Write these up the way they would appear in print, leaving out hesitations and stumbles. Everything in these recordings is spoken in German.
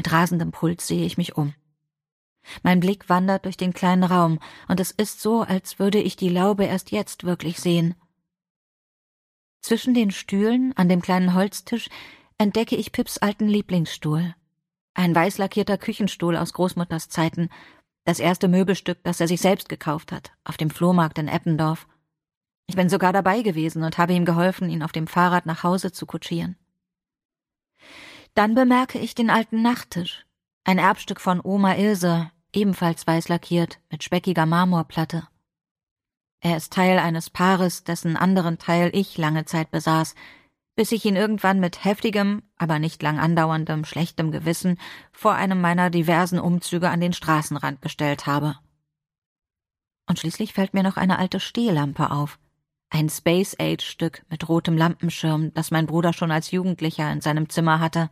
Mit rasendem Puls sehe ich mich um. Mein Blick wandert durch den kleinen Raum, und es ist so, als würde ich die Laube erst jetzt wirklich sehen. Zwischen den Stühlen an dem kleinen Holztisch entdecke ich Pips alten Lieblingsstuhl. Ein weiß lackierter Küchenstuhl aus Großmutters Zeiten, das erste Möbelstück, das er sich selbst gekauft hat, auf dem Flohmarkt in Eppendorf. Ich bin sogar dabei gewesen und habe ihm geholfen, ihn auf dem Fahrrad nach Hause zu kutschieren. Dann bemerke ich den alten Nachttisch, ein Erbstück von Oma Ilse, ebenfalls weiß lackiert, mit speckiger Marmorplatte. Er ist Teil eines Paares, dessen anderen Teil ich lange Zeit besaß, bis ich ihn irgendwann mit heftigem, aber nicht lang andauerndem, schlechtem Gewissen vor einem meiner diversen Umzüge an den Straßenrand gestellt habe. Und schließlich fällt mir noch eine alte Stehlampe auf, ein Space-Age-Stück mit rotem Lampenschirm, das mein Bruder schon als Jugendlicher in seinem Zimmer hatte.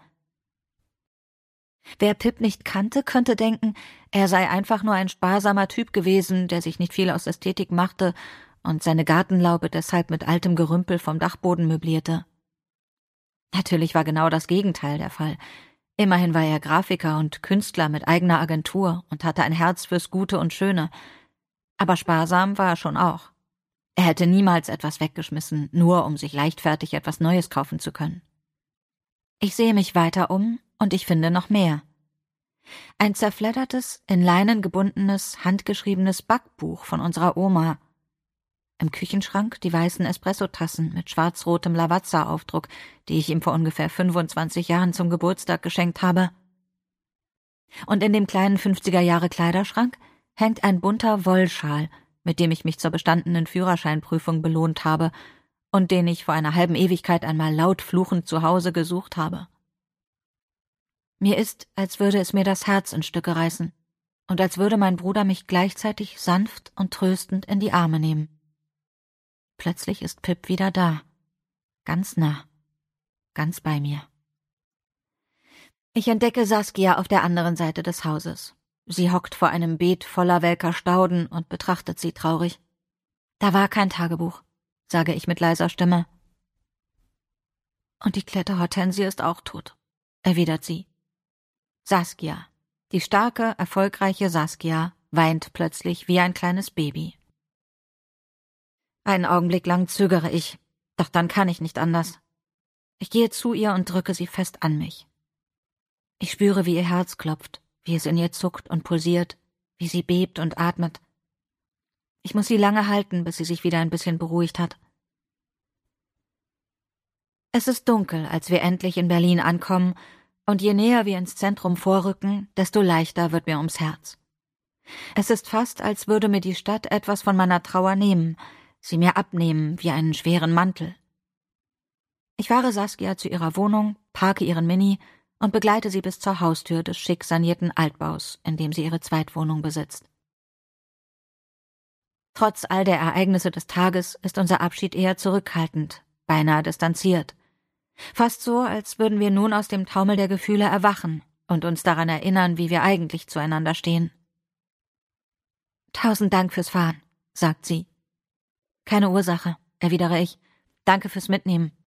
Wer Pip nicht kannte, könnte denken, er sei einfach nur ein sparsamer Typ gewesen, der sich nicht viel aus Ästhetik machte und seine Gartenlaube deshalb mit altem Gerümpel vom Dachboden möblierte. Natürlich war genau das Gegenteil der Fall. Immerhin war er Grafiker und Künstler mit eigener Agentur und hatte ein Herz fürs Gute und Schöne. Aber sparsam war er schon auch. Er hätte niemals etwas weggeschmissen, nur um sich leichtfertig etwas Neues kaufen zu können. Ich sehe mich weiter um und ich finde noch mehr. Ein zerfleddertes, in Leinen gebundenes, handgeschriebenes Backbuch von unserer Oma. Im Küchenschrank die weißen Espressotassen mit schwarz-rotem Lavazza-Aufdruck, die ich ihm vor ungefähr 25 Jahren zum Geburtstag geschenkt habe. Und in dem kleinen 50er-Jahre-Kleiderschrank hängt ein bunter Wollschal, mit dem ich mich zur bestandenen Führerscheinprüfung belohnt habe und den ich vor einer halben Ewigkeit einmal laut fluchend zu Hause gesucht habe. Mir ist, als würde es mir das Herz in Stücke reißen und als würde mein Bruder mich gleichzeitig sanft und tröstend in die Arme nehmen. Plötzlich ist Pip wieder da, ganz nah, ganz bei mir. Ich entdecke Saskia auf der anderen Seite des Hauses. Sie hockt vor einem Beet voller welker Stauden und betrachtet sie traurig. Da war kein Tagebuch, sage ich mit leiser Stimme. Und die Kletterhortensie ist auch tot, erwidert sie. Saskia, die starke, erfolgreiche Saskia, weint plötzlich wie ein kleines Baby. Einen Augenblick lang zögere ich, doch dann kann ich nicht anders. Ich gehe zu ihr und drücke sie fest an mich. Ich spüre, wie ihr Herz klopft, wie es in ihr zuckt und pulsiert, wie sie bebt und atmet. Ich muss sie lange halten, bis sie sich wieder ein bisschen beruhigt hat. Es ist dunkel, als wir endlich in Berlin ankommen, und je näher wir ins Zentrum vorrücken, desto leichter wird mir ums Herz. Es ist fast, als würde mir die Stadt etwas von meiner Trauer nehmen, sie mir abnehmen wie einen schweren Mantel. Ich fahre Saskia zu ihrer Wohnung, parke ihren Mini und begleite sie bis zur Haustür des schick sanierten Altbaus, in dem sie ihre Zweitwohnung besitzt. Trotz all der Ereignisse des Tages ist unser Abschied eher zurückhaltend, beinahe distanziert. Fast so, als würden wir nun aus dem Taumel der Gefühle erwachen und uns daran erinnern, wie wir eigentlich zueinander stehen. »Tausend Dank fürs Fahren«, sagt sie. »Keine Ursache«, erwidere ich. »Danke fürs Mitnehmen.